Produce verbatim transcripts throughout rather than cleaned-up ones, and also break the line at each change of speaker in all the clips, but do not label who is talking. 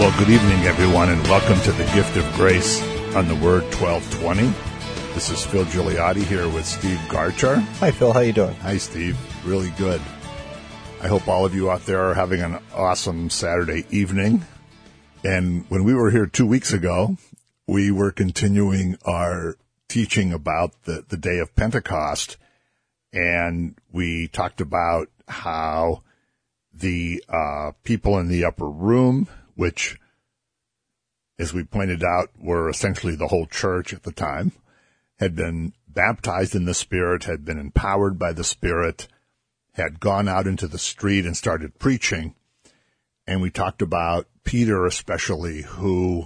Well, good evening, everyone, and welcome to the Gift of Grace on the Word twelve twenty. This is Phil Gigliotti here with Steve Garchar.
Hi, Phil. How you doing?
Hi, Steve. Really good. I hope all of you out there are having an awesome Saturday evening. And when we were here two weeks ago, we were continuing our teaching about the, the day of Pentecost, and we talked about how the uh, people in the upper room, which, as we pointed out, were essentially the whole church at the time, had been baptized in the Spirit, had been empowered by the Spirit, had gone out into the street and started preaching. And we talked about Peter especially, who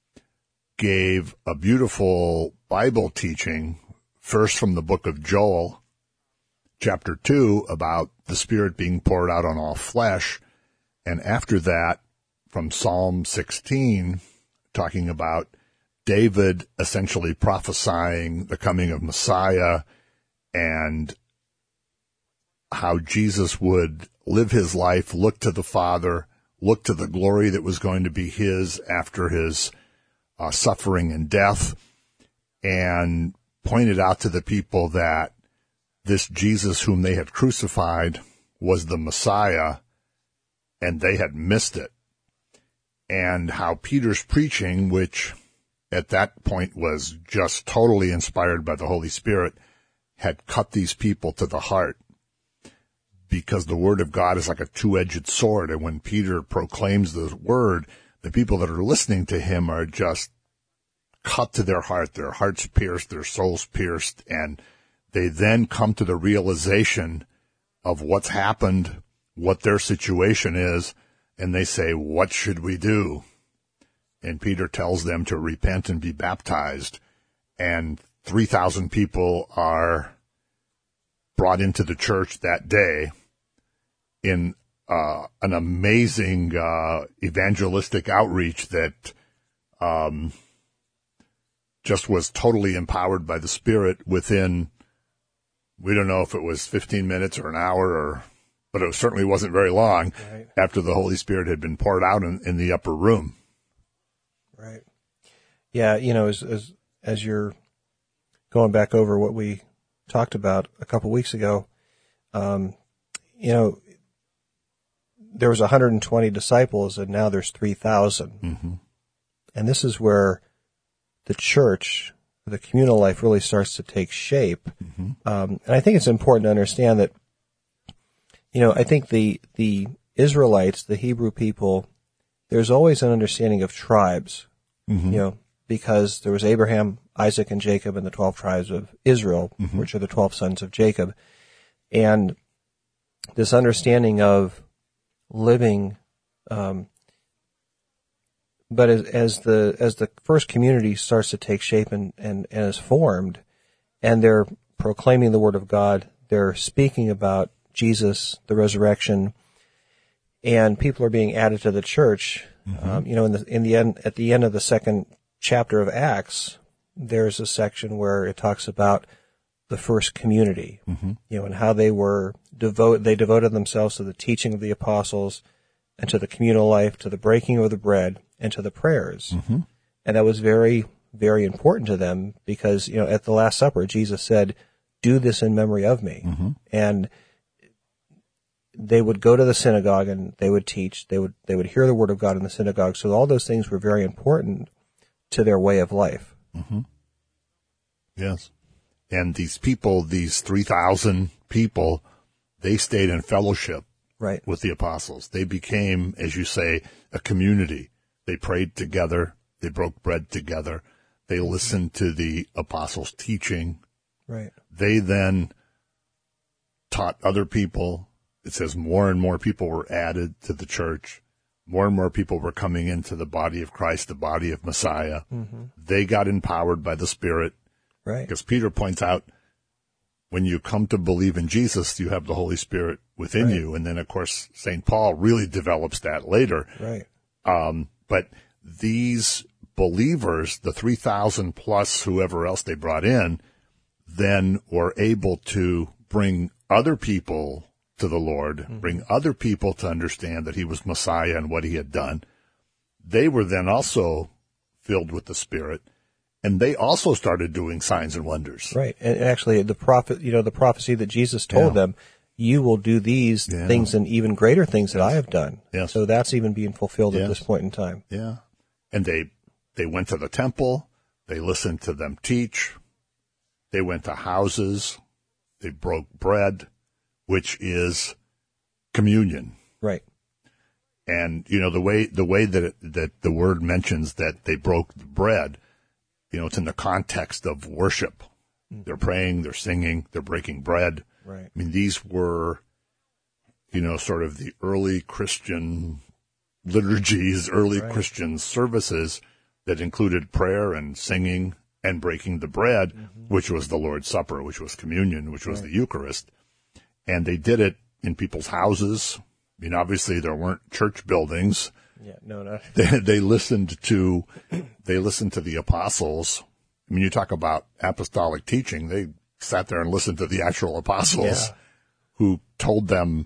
gave a beautiful Bible teaching, first from the book of Joel, chapter two, about the Spirit being poured out on all flesh, and after that, from Psalm sixteen, talking about David essentially prophesying the coming of Messiah and how Jesus would live his life, look to the Father, look to the glory that was going to be his after his uh, suffering and death, and pointed out to the people that this Jesus whom they had crucified was the Messiah, and they had missed it. And how Peter's preaching, which at that point was just totally inspired by the Holy Spirit, had cut these people to the heart, because the Word of God is like a two-edged sword. And when Peter proclaims the Word, the people that are listening to him are just cut to their heart, their hearts pierced, their souls pierced, and they then come to the realization of what's happened, what their situation is, and they say, what should we do? And Peter tells them to repent and be baptized. And three thousand people are brought into the church that day in uh, an amazing uh, evangelistic outreach that um, just was totally empowered by the Spirit within, we don't know if it was fifteen minutes or an hour, or, but it certainly wasn't very long right. after the Holy Spirit had been poured out in, in the upper room.
Right. Yeah, you know, as, as as you're going back over what we talked about a couple weeks ago, um, you know, there was one hundred twenty disciples, and now there's three thousand.
Mm-hmm.
And this is where the church, the communal life, really starts to take shape.
Mm-hmm.
Um, and I think it's important to understand that, you know, I think the the Israelites, the Hebrew people, there's always an understanding of tribes,
mm-hmm.
you know, because there was Abraham, Isaac, and Jacob, and the twelve tribes of Israel,
mm-hmm.
which are the twelve sons of Jacob. And this understanding of living, um, but as, as the as the first community starts to take shape and, and, and is formed, and they're proclaiming the Word of God, they're speaking about Jesus, the resurrection, and people are being added to the church.
Mm-hmm.
Um, you know, in the in the end, at the end of the second chapter of Acts, there's a section where it talks about the first community,
mm-hmm.
you know, and how they were devote they devoted themselves to the teaching of the apostles and to the communal life, to the breaking of the bread, and to the prayers.
Mm-hmm.
And that was very, very important to them because, you know, at the Last Supper, Jesus said, "Do this in memory of me."
Mm-hmm.
And they would go to the synagogue and they would teach. They would they would hear the Word of God in the synagogue. So all those things were very important to their way of life.
Mm-hmm. Yes. And these people, these three thousand people, they stayed in fellowship
right.
with the apostles. They became, as you say, a community. They prayed together. They broke bread together. They listened to the apostles' teaching.
Right.
They then taught other people. It says more and more people were added to the church. More and more people were coming into the body of Christ, the body of Messiah.
Mm-hmm.
They got empowered by the Spirit.
Right.
Because Peter points out, when you come to believe in Jesus, you have the Holy Spirit within
right.
you. And then, of course, Saint Paul really develops that later.
Right.
Um, but these believers, the three thousand plus whoever else they brought in, then were able to bring other people to the Lord, mm-hmm. bring other people to understand that he was Messiah and what he had done. they were then also filled with the Spirit, and they also started doing signs and wonders.
Right. And actually, the prophet, you know, the prophecy that Jesus told
Yeah.
them, you will do these
Yeah.
things and even greater things that I have done.
Yes.
So that's even being fulfilled
Yes.
at this point in time.
Yeah. And they, they went to the temple. They listened to them teach. They went to houses. They broke bread, which is communion.
Right.
And, you know, the way, the way that, it, that the word mentions that they broke the bread, you know, it's in the context of worship. Mm-hmm. They're praying, they're singing, they're breaking bread.
Right.
I mean, these were, you know, sort of the early Christian liturgies, early
Right.
Christian services that included prayer and singing and breaking the bread, mm-hmm. which was the Lord's Supper, which was communion, which was right. the Eucharist. And they did it in people's houses. I mean, obviously there weren't church buildings.
Yeah, no, not.
They, they listened to, they listened to the apostles. I mean, you talk about apostolic teaching. They sat there and listened to the actual apostles
Yeah.
who told them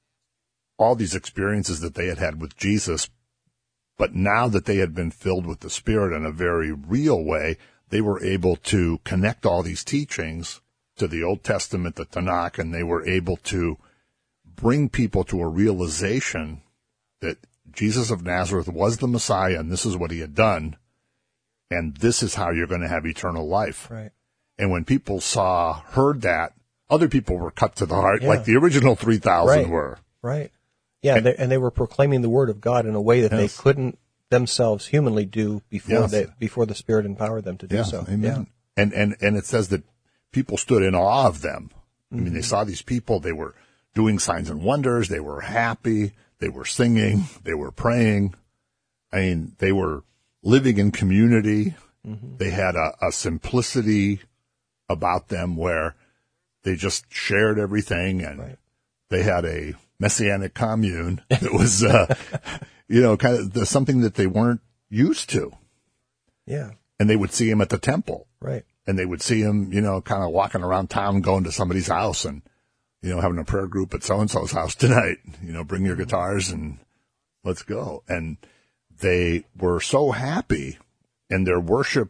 all these experiences that they had had with Jesus. But now that they had been filled with the Spirit in a very real way, they were able to connect all these teachings to the Old Testament, the Tanakh, and they were able to bring people to a realization that Jesus of Nazareth was the Messiah, and this is what he had done, and this is how you're going to have eternal life.
Right.
And when people saw, heard that, other people were cut to the heart,
Yeah.
like the original three thousand
Right.
were.
Right. Yeah, and they, and they were proclaiming the word of God in a way that
Yes.
they couldn't themselves humanly do before
Yes.
they, before the Spirit empowered them to do
Yeah,
so.
amen.
Yeah.
And, and, and it says that people stood in awe of them. I mean,
Mm-hmm.
they saw these people, they were doing signs and wonders, they were happy, they were singing, they were praying. I mean, they were living in community. Mm-hmm. They had a, a simplicity about them where they just shared everything, and
Right.
they had a messianic commune that was, uh, you know, kind of the, something that they weren't used to.
Yeah.
And they would see him at the temple.
Right.
And they would see him, you know, kind of walking around town, going to somebody's house and, you know, having a prayer group at so-and-so's house tonight. You know, bring your guitars and let's go. And they were so happy, and their worship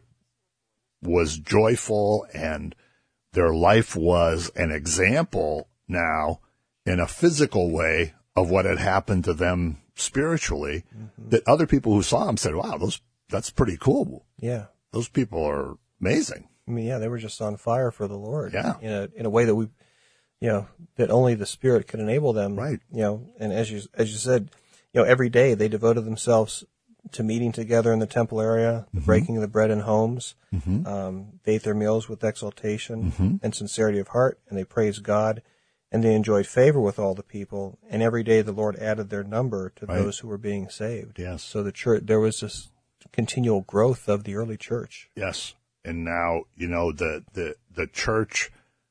was joyful, and their life was an example now in a physical way of what had happened to them spiritually, mm-hmm. that other people who saw them said, wow, those, that's pretty cool.
Yeah.
Those people are amazing.
I mean, yeah, they were just on fire for the Lord.
Yeah.
In a, in a way that we, you know, that only the Spirit could enable them.
Right.
You know, and as you, as you said, you know, every day they devoted themselves to meeting together in the temple area, the
mm-hmm.
breaking of the bread in homes.
Mm-hmm.
Um, they ate their meals with exultation
mm-hmm.
and sincerity of heart, and they praised God, and they enjoyed favor with all the people. And every day the Lord added their number to
Right.
those who were being saved.
Yes.
So the church, there was this continual growth of the early church.
Yes. And now, you know, the, the, the church,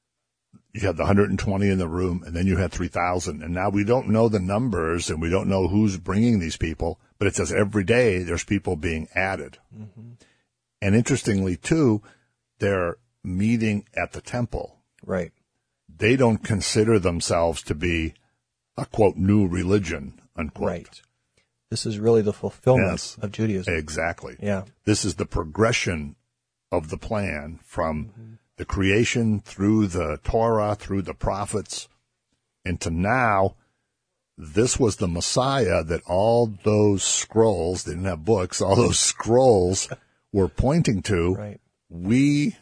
you had the one hundred twenty in the room, and then you had three thousand. And now we don't know the numbers, and we don't know who's bringing these people, but it says every day there's people being added. Mm-hmm. And interestingly, too, they're meeting at the temple.
Right.
They don't consider themselves to be a, quote, new religion, unquote.
Right. This is really the fulfillment
Yes.
of Judaism.
Exactly.
Yeah.
This is the progression of the plan from mm-hmm. the creation through the Torah, through the prophets, and to now. This was the Messiah that all those scrolls, they didn't have books, all those scrolls were pointing to.
Right.
We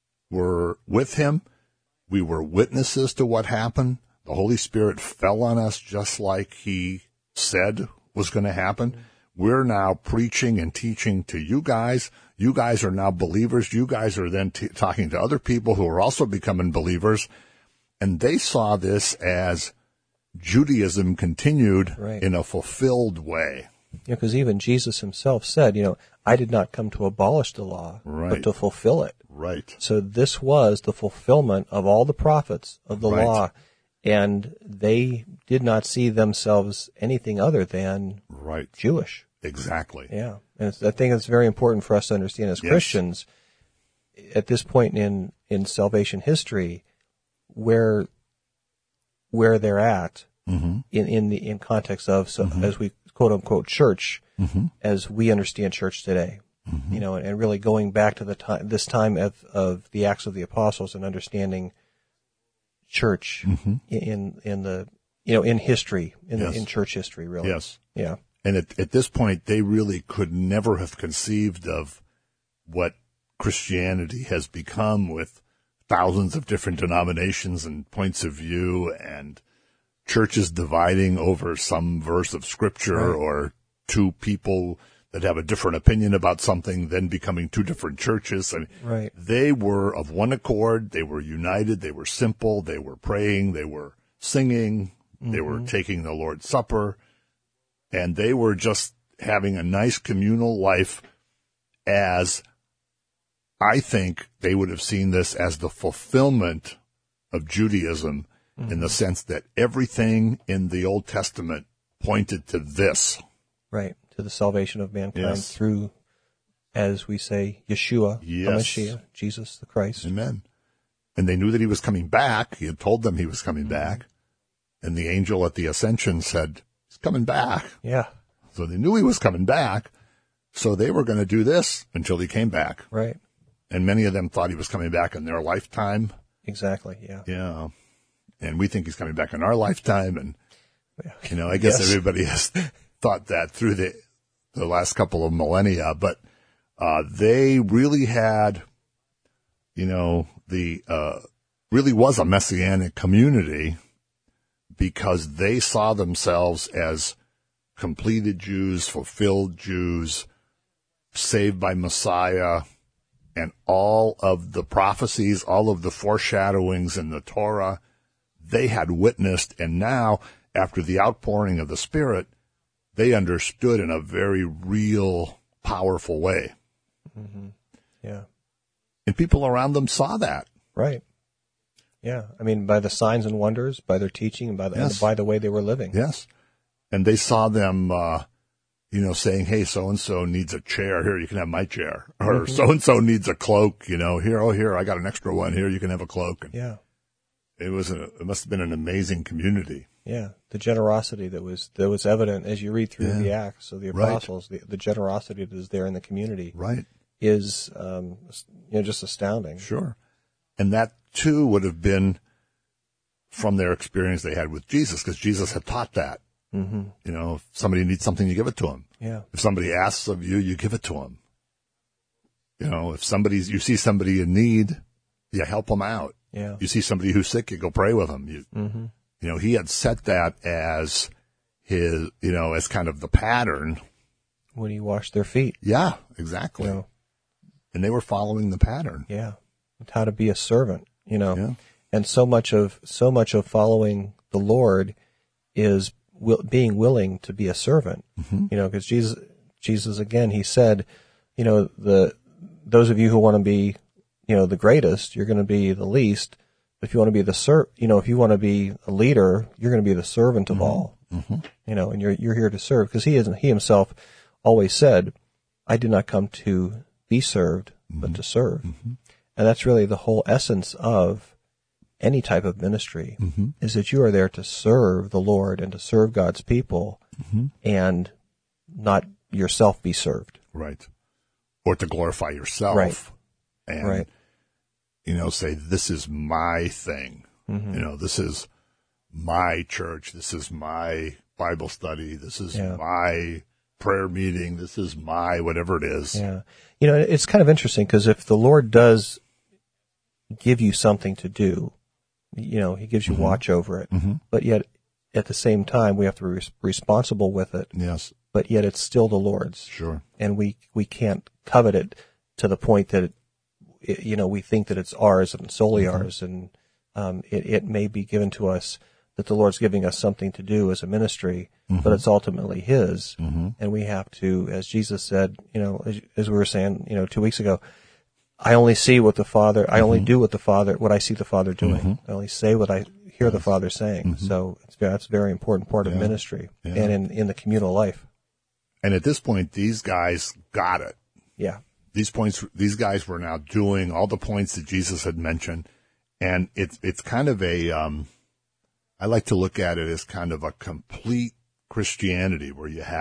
were with him. We were witnesses to what happened. The Holy Spirit fell on us just like he said was going to happen. Mm-hmm. We're now preaching and teaching to you guys. You guys are now believers. You guys are then t- talking to other people who are also becoming believers. And they saw this as Judaism continued
right.
in a fulfilled way.
Yeah, because even Jesus himself said, you know, I did not come to abolish the law,
right.
but to fulfill it.
Right.
So this was the fulfillment of all the prophets of the
right.
law, and they did not see themselves anything other than
right.
Jewish.
Exactly.
Yeah, and it's, I think it's very important for us to understand as
yes.
Christians at this point in, in salvation history, where where they're at
mm-hmm.
in, in the in context of so,
mm-hmm.
as we quote unquote church mm-hmm. as we understand church today. Mm-hmm. You know, and, and really going back to the time, this time of, of the Acts of the Apostles and understanding church mm-hmm. in in the you know in history in
yes.
in church history, really.
Yes.
Yeah.
And at, at this point, they really could never have conceived of what Christianity has become, with thousands of different denominations and points of view, and churches dividing over some verse of scripture, right. or two people that have a different opinion about something, then becoming two different churches. And
right.
they were of one accord. They were united. They were simple. They were praying. They were singing. Mm-hmm. They were taking the Lord's Supper. And they were just having a nice communal life, as I think they would have seen this as the fulfillment of Judaism, mm-hmm. in the sense that everything in the Old Testament pointed to this.
Right, to the salvation of mankind
yes.
through, as we say, Yeshua,
yes.
HaMashiach, Jesus the Christ.
Amen. And they knew that he was coming back. He had told them he was coming mm-hmm. back. And the angel at the ascension said, he's coming back.
Yeah.
So they knew he was coming back. So they were going to do this until he came back.
Right.
And many of them thought he was coming back in their lifetime.
Exactly, yeah.
Yeah. And we think he's coming back in our lifetime. And, you know, I guess yes. everybody has thought that through the the last couple of millennia. But uh they really had, you know, the uh really was a messianic community, because they saw themselves as completed Jews, fulfilled Jews, saved by Messiah, and all of the prophecies, all of the foreshadowings in the Torah, they had witnessed. And now, after the outpouring of the Spirit, they understood in a very real, powerful way.
Mm-hmm. Yeah.
And people around them saw that.
Right. Yeah. I mean, by the signs and wonders, by their teaching, and by the,
yes.
and by the way they were living.
Yes. And they saw them, uh, you know, saying, hey, so-and-so needs a chair. Here, you can have my chair. Or mm-hmm. so-and-so needs a cloak, you know. Here, oh, here, I got an extra one. Here, you can have a cloak. And
yeah.
It was a, it must have been an amazing community.
Yeah. The generosity that was, that was evident as you read through yeah. the Acts of the Apostles, right. the, the generosity that is there in the community.
Right.
Is, um, you know, just astounding.
Sure. And that, too, would have been from their experience they had with Jesus, because Jesus had taught that.
Mm-hmm.
You know, if somebody needs something, you give it to them.
Yeah.
If somebody asks of you, you give it to them. You know, if somebody's, you see somebody in need, you help them out.
Yeah.
You see somebody who's sick, you go pray with them. You,
mm-hmm.
you know, he had set that as his, you know, as kind of the pattern.
When he washed their feet.
Yeah, exactly.
You know,
and they were following the pattern.
Yeah. How to be a servant, you know.
Yeah.
And so much of, so much of following the Lord is will, being willing to be a servant,
mm-hmm.
you know, because Jesus, Jesus, again, he said, you know, the, those of you who want to be, you know, the greatest, you're going to be the least. But if you want to be the ser, you know, if you want to be a leader, you're going to be the servant of
mm-hmm.
all,
mm-hmm.
you know, and you're, you're here to serve, because he isn't, he himself always said, I did not come to be served, mm-hmm. but to serve.
Mm-hmm.
And that's really the whole essence of any type of ministry,
mm-hmm.
is that you are there to serve the Lord and to serve God's people,
mm-hmm.
and not yourself be served.
Right. Or to glorify yourself.
Right.
And,
right.
you know, say, this is my thing.
Mm-hmm.
You know, this is my church. This is my Bible study. This is
yeah.
my prayer meeting. This is my whatever it is.
Yeah. You know, it's kind of interesting, because if the Lord does give you something to do, you know, he gives you
mm-hmm.
watch over it,
mm-hmm.
but yet at the same time we have to be res- responsible with it.
Yes.
But yet it's still the Lord's.
Sure.
And we, we can't covet it to the point that, it, it, you know, we think that it's ours and solely
mm-hmm.
ours. And, um, it, it may be given to us that the Lord's giving us something to do as a ministry, mm-hmm. but it's ultimately his.
Mm-hmm.
And we have to, as Jesus said, you know, as, as we were saying, you know, two weeks ago, I only see what the Father, I only
mm-hmm.
do what the Father, what I see the Father doing.
Mm-hmm.
I only say what I hear the Father saying.
Mm-hmm.
So it's, that's a very important part
yeah.
of ministry
yeah.
and in, in the communal life.
And at this point, these guys got it.
Yeah.
These points, these guys were now doing all the points that Jesus had mentioned. And it's, it's kind of a, um, I like to look at it as kind of a complete Christianity, where you have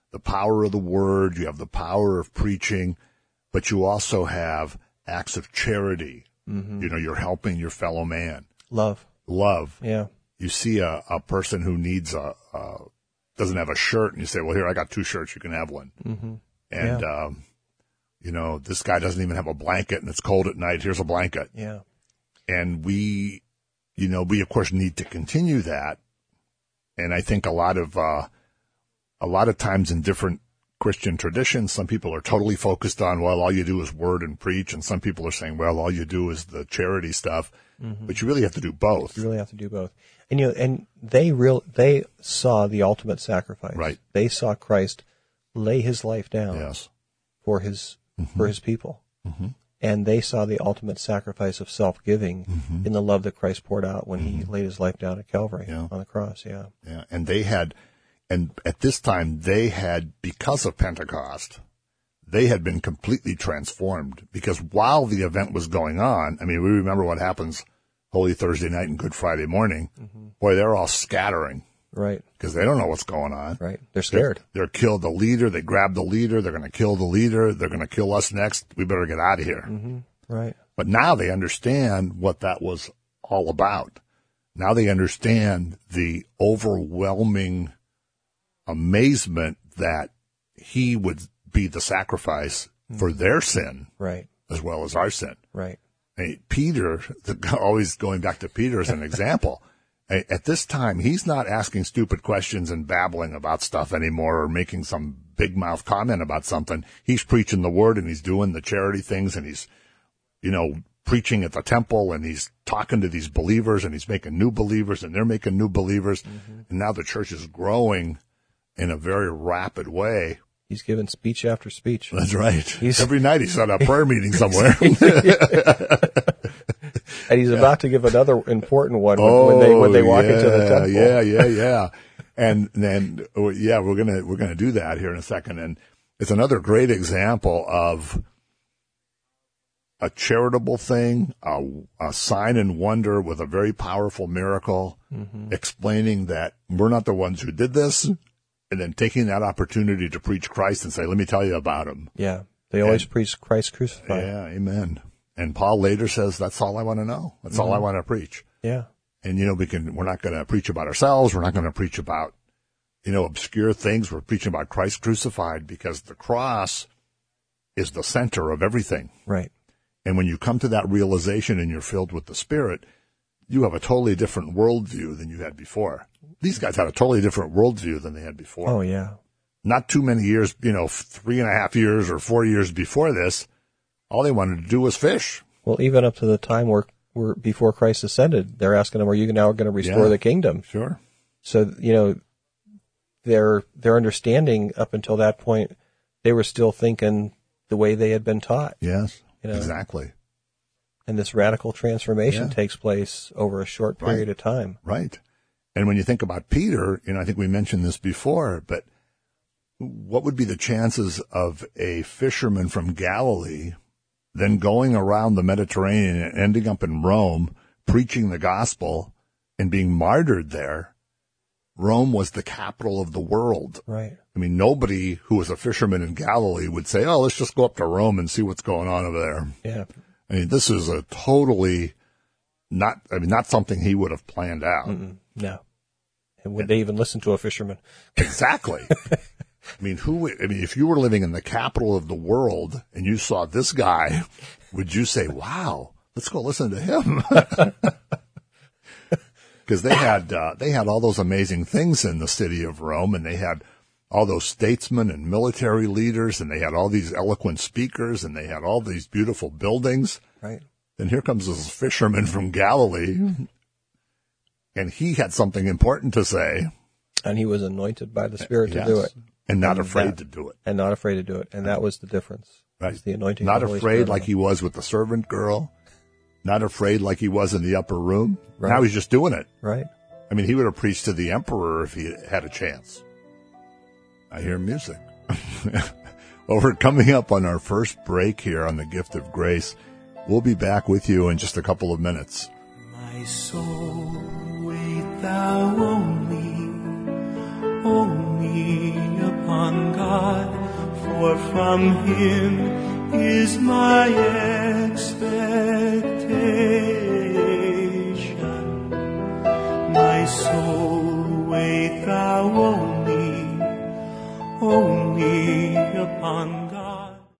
the power of the word, you have the power of preaching, but you also have acts of charity. Mm-hmm. You know, you're helping your fellow man.
Love.
Love.
Yeah.
You see a, a person who needs a, a, doesn't have a shirt, and you say, well, here, I got two shirts, you can have one. Mm-hmm. And, yeah. um, you know, this guy doesn't even have a blanket, and it's cold at night, here's a blanket.
Yeah.
And we, you know, we, of course, need to continue that. And I think a lot of, uh, a lot of times in different Christian traditions, some people are totally focused on, well, all you do is word and preach. And some people are saying, well, all you do is the charity stuff. Mm-hmm. But you really have to do both.
You really have to do both. And, you know, and they real, they saw the ultimate sacrifice.
Right.
They saw Christ lay his life down.
Yes.
for his, mm-hmm. for his people.
Mm-hmm.
And they saw the ultimate sacrifice of self-giving mm-hmm. in the love that Christ poured out when mm-hmm. he laid his life down at Calvary yeah. on the cross. Yeah.
Yeah. And they had, and at this time they had, because of Pentecost, they had been completely transformed, because while the event was going on, I mean, we remember what happens Holy Thursday night and Good Friday morning. Mm-hmm. Boy, they're all scattering.
Right.
Because they don't know what's going on.
Right. They're scared.
They're, they're killed the leader. They grab the leader. They're going to kill the leader. They're going to kill us next. We better get out of here.
Mm-hmm. Right.
But now they understand what that was all about. Now they understand the overwhelming amazement that he would be the sacrifice mm-hmm. for their sin.
Right.
As well as our sin.
Right.
I mean, Peter, the, always going back to Peter as an example. At this time, he's not asking stupid questions and babbling about stuff anymore or making some big mouth comment about something. He's preaching the word, and he's doing the charity things, and he's, you know, preaching at the temple, and he's talking to these believers, and he's making new believers, and they're making new believers. Mm-hmm. And now the church is growing in a very rapid way.
He's giving speech after speech.
That's right. He's, Every night he's at a prayer meeting somewhere.
And he's
yeah.
about to give another important one when,
oh,
when they when they walk
yeah,
into the temple.
Yeah, yeah, yeah. And then yeah, we're gonna we're gonna do that here in a second. And it's another great example of a charitable thing, a, a sign and wonder with a very powerful miracle, mm-hmm. explaining that we're not the ones who did this, and then taking that opportunity to preach Christ and say, "Let me tell you about him."
Yeah, they always
and,
preach Christ crucified.
Yeah, amen. And Paul later says, that's all I want to know. That's mm-hmm. all I want to preach.
Yeah.
And, you know, we can, we're not going to preach about ourselves. We're not going to preach about, you know, obscure things. We're preaching about Christ crucified, because the cross is the center of everything.
Right.
And when you come to that realization and you're filled with the Spirit, you have a totally different worldview than you had before. These guys had a totally different worldview than they had before.
Oh, yeah.
Not too many years, you know, three and a half years or four years before this, all they wanted to do was fish.
Well, even up to the time where, where before Christ ascended, they're asking him, are you now going to restore
yeah,
the kingdom?
Sure.
So, you know, their their understanding up until that point, they were still thinking the way they had been taught.
Yes,
you know?
Exactly.
And this radical transformation
yeah.
takes place over a short period
right.
of time.
Right. And when you think about Peter, you know, I think we mentioned this before, but what would be the chances of a fisherman from Galilee then going around the Mediterranean and ending up in Rome, preaching the gospel and being martyred there? Rome was the capital of the world.
Right.
I mean, nobody who was a fisherman in Galilee would say, oh, let's just go up to Rome and see what's going on over there.
Yeah.
I mean, this is a totally not, I mean, not something he would have planned out.
Mm-mm, no. And would and, they even listen to a fisherman?
Exactly. I mean, who, I mean, if you were living in the capital of the world and you saw this guy, would you say, wow, let's go listen to him? Because they had, uh, they had all those amazing things in the city of Rome, and they had all those statesmen and military leaders, and they had all these eloquent speakers, and they had all these beautiful buildings.
Right.
And here comes this fisherman from Galilee, and he had something important to say.
And he was anointed by the Spirit
yes.
to do it.
And not
and
afraid
that,
to do it.
And not afraid to do it. And that was the difference.
Right.
The anointing
not
of the Holy
afraid
Spirit
like he was with the servant girl. Not afraid like he was in the upper room.
Right.
Now he's just doing it.
Right.
I mean, he would have preached to the emperor if he had a chance. I hear music. Well, we're coming up on our first break here on the Gift of Grace. We'll be back with you in just a couple of minutes.
My soul, wait thou only, only upon upon God, for from Him is my expectation. My soul